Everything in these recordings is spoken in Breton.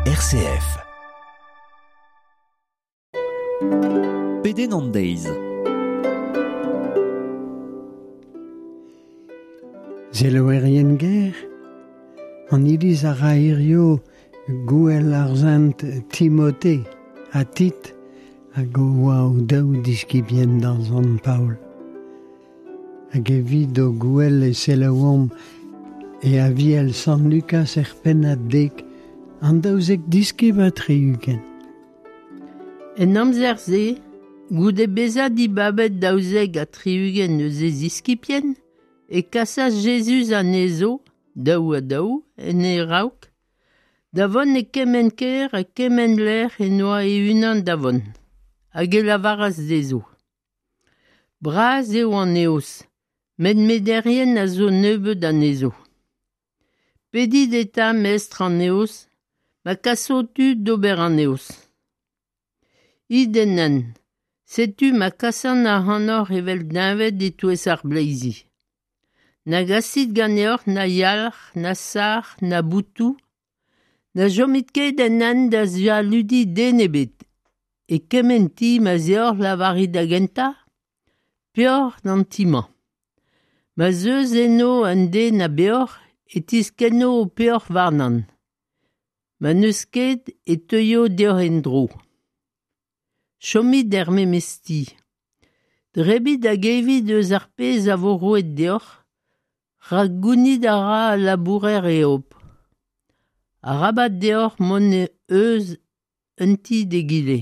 RCF. PD Nandaise. Zeloerien ger, an iliz a rairio gouel arzant Timothée, a tit, a go oa o daou diskibien dan San Paul. Hag evit o gouel e selaouam e a viel San Lucas pen a dek, an daouzek diskeb a triuken. En amzer ze, goude bezad di babet daouzek a triugen eus e ziskipien, e kasas Jesus an ezo, daou a daou, en e raouk, davon e kemen ker a kemen ler e noa e unan davon, hag e lavaras dezo. Braz eo an eos, met mederien a zo nebeud an ezo. Pedit eta mestr an eos, ma kasotu d'ober an eos. Idenen, setu ma kasan a hanor evel dinvet e touez ar bleizi. Na gasit ganeor na yalr, na sar, na boutou, na jomit ket en an da zia ludi denebet, e kementi ma zeor lavari da genta, peor d'an tima. Ma zeus eno an de na beor, et iskeno o peor varnan. Ma neus ket e teuio deor en dro. Chomit der memesti. Drebit hag evit eus ar pez a vo roet deor, ragounid a ra a labourer e hop. A rabat deor mon eus unti de gile.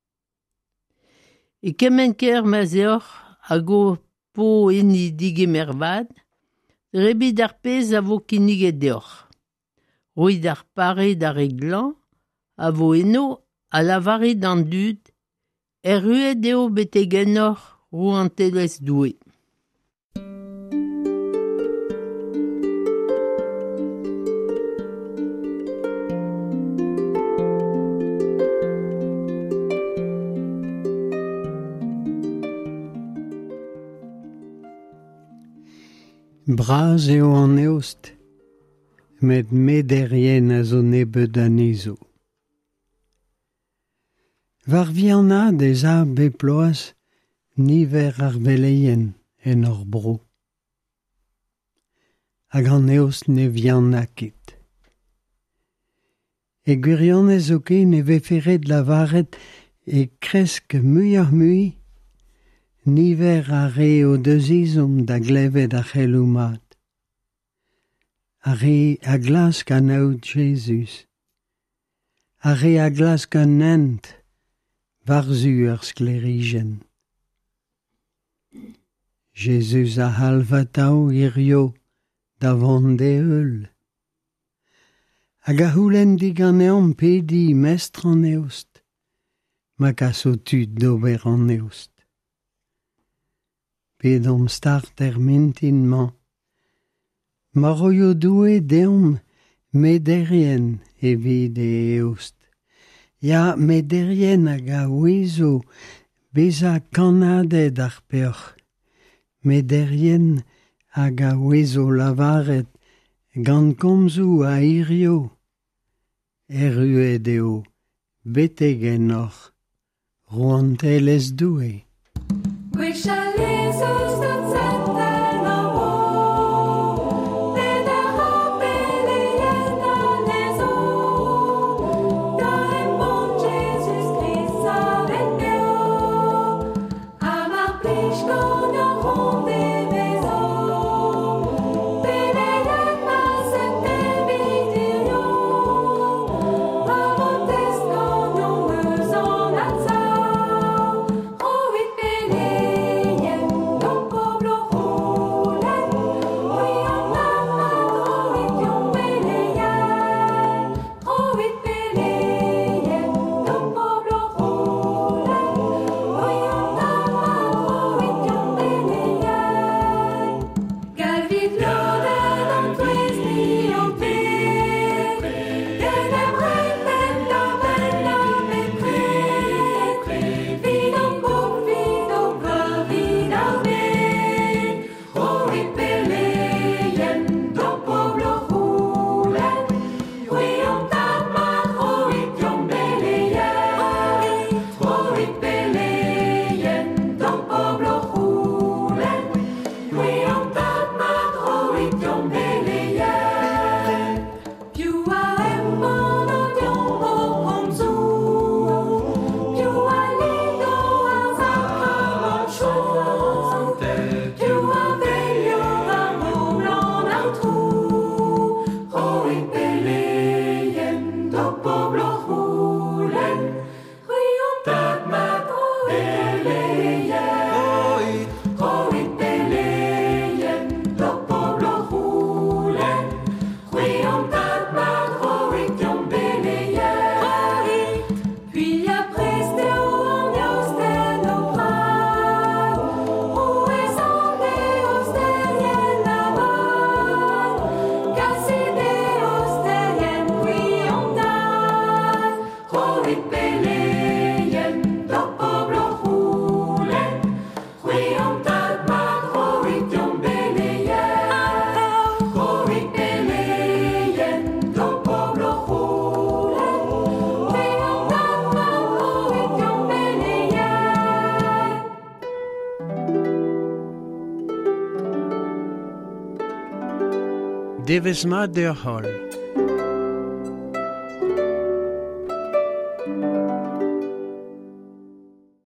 E kemen ker ma zeor a go po eni dige mervad, drebit ar pez a vo kiniget deor. Roit ar pare da reglan, a vo eno a lavari d'an dud, ruet eo betegenor roan teles doue. Braz eo an eost, met mederien a zo nebeud an ezo. Var vianad ez a beploaz niver ar veleien en ur bro. Hag an eost ne vianaket. E gwirionez oke ne veferet lavaret e kresk mui ar mui, niver a re o deuzizom da glevet a c'heloumat. A re a glas gant aout Jesus. A re a glas gant nent, varzu ur sklerigen. Jesus a halvatao irio davant de eul. Hag a houlen digan eom pedi mestr an eost, ma kasotud d'ober an eost. Pedom start mintin man. Ma roio doue deom mederien evit e eost. Ya mederien hag a ouezo beza kanadet ar peoc'h. Mederien hag a ouezo lavaret gant komzou a irio. Ruet eo betegenor roan teles doue. Devez ma der hol.